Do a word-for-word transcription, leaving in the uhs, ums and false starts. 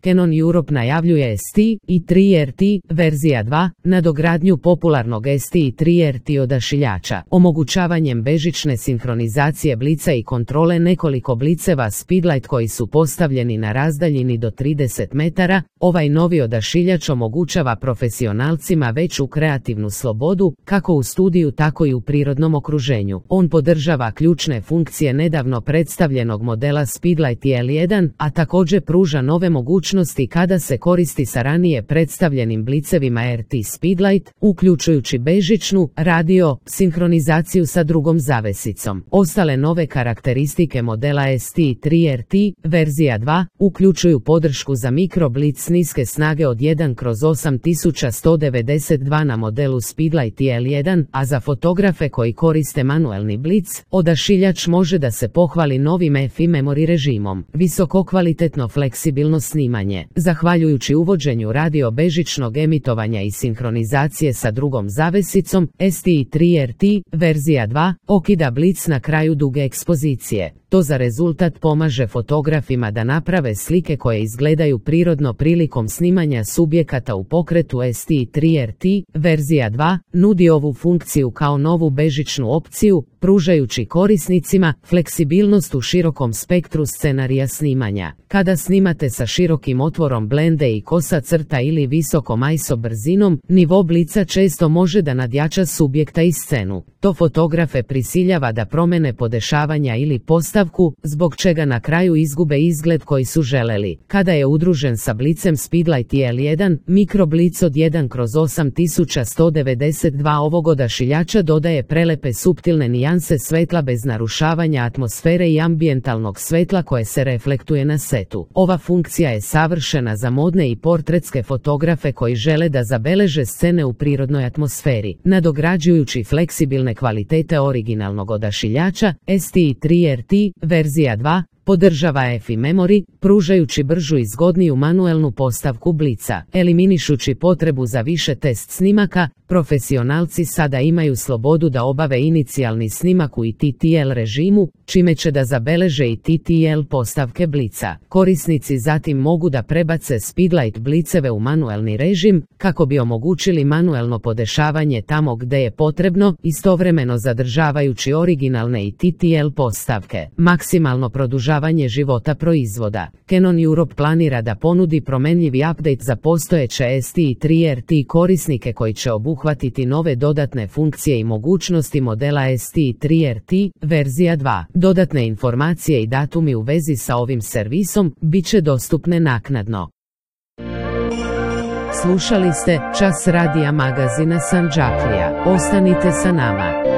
Canon Europe najavljuje S T i tri R T verzija dva, nadogradnju popularnog S T i tri R T odašiljača, omogućavanjem bežične sinhronizacije blica i kontrole nekoliko bliceva Speedlight koji su postavljeni na razdaljini do trideset metara. Ovaj novi odašiljač omogućava profesionalcima veću kreativnu slobodu, kako u studiju tako i u prirodnom okruženju. On podržava ključne funkcije nedavno predstavljenog modela Speedlight L jedan, a također pruža nove mogućnosti kada se koristi sa ranije predstavljenim blicevima R T Speedlight, uključujući bežičnu, radio, sinhronizaciju sa drugom zavesicom. Ostale nove karakteristike modela S T i tri R T verzija dva uključuju podršku za mikroblic niske snage od jedan kroz osam tisuća sto devedeset dva na modelu Speedlight L jedan, a za fotografe koji koriste manuelni blic, odašiljač može da se pohvali novim F I memory režimom. Visokokvalitetno fleksibilno snimanje. Zahvaljujući uvođenju radio bežičnog emitovanja i sinhronizacije sa drugom zavesicom, S T i tri R T verzija dva okida blic na kraju duge ekspozicije. To za rezultat pomaže fotografima da naprave slike koje izgledaju prirodno prilikom snimanja subjekata u pokretu. S T i tri R T verzija dva nudi ovu funkciju kao novu bežičnu opciju, pružajući korisnicima fleksibilnost u širokom spektru scenarija snimanja. Kada snimate sa širokim otvorom blende i kosa crta ili visokom I S O brzinom, nivo blica često može da nadjača subjekta i scenu. To fotografe prisiljava da promene podešavanja ili postavku, zbog čega na kraju izgube izgled koji su želeli. Kada je udružen sa blicem Speedlight L jedan, mikroblic od jedan kroz osam tisuća sto devedeset dva ovog odašiljača dodaje prelepe suptilne nijanse svetla bez narušavanja atmosfere i ambijentalnog svetla koje se reflektuje na setu. Ova funkcija je savršena za modne i portretske fotografe koji žele da zabeleže scene u prirodnoj atmosferi. Nadograđujući fleksibilne kvalitete originalnog odašiljača, S T i tri R T verzija dva podržava F I memory, pružajući bržu i zgodniju manuelnu postavku blica. Eliminišući potrebu za više test snimaka, profesionalci sada imaju slobodu da obave inicijalni snimak u T T L režimu, čime će da zabeleže i T T L postavke blica. Korisnici zatim mogu da prebace Speedlight bliceve u manuelni režim, kako bi omogućili manuelno podešavanje tamo gde je potrebno, istovremeno zadržavajući originalne i T T L postavke. Maksimalno produžavanje života proizvoda. Canon Europe planira da ponudi promenljivi update za postojeće S T i tri R T korisnike koji će obuhvatiti nove dodatne funkcije i mogućnosti modela S T i tri R T verzija dva. Dodatne informacije i datumi u vezi sa ovim servisom bit će dostupne naknadno. Slušali ste Čas radija magazina Sandžaklija. Ostanite sa nama.